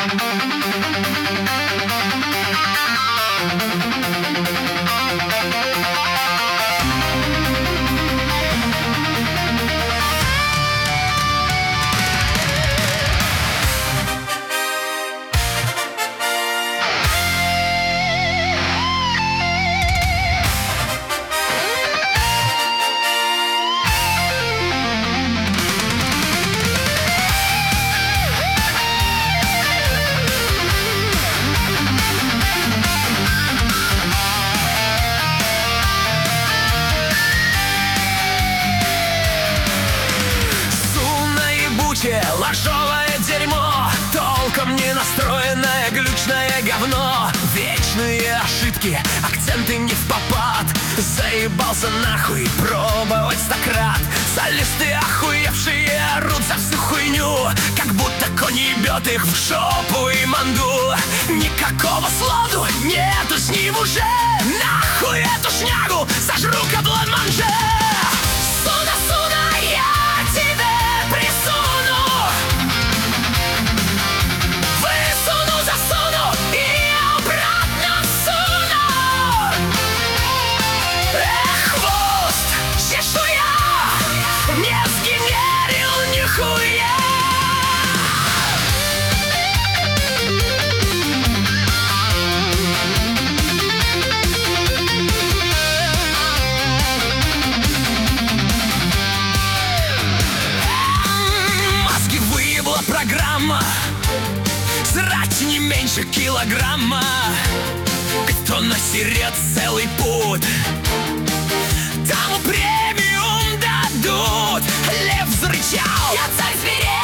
Ложовое дерьмо, толком не настроенное глючное говно. Вечные ошибки, акценты не впопад. Заебался нахуй пробовать стократ. Солисты охуевшие орут за всю хуйню, как будто конь ебет их в жопу и манду. Никакого сладу нету с ним уже. Нахуй эту шнягу сожру каблан-манже. Суна, суна, я тебе присуну, высуну, засуну и обратно всуну. Эх, хвост, чешуя, не сгенерил нихуя. Программа, срать не меньше килограмма. Кто насерет целый путь, тому премиум дадут. Лев зарычал, я царь зверей.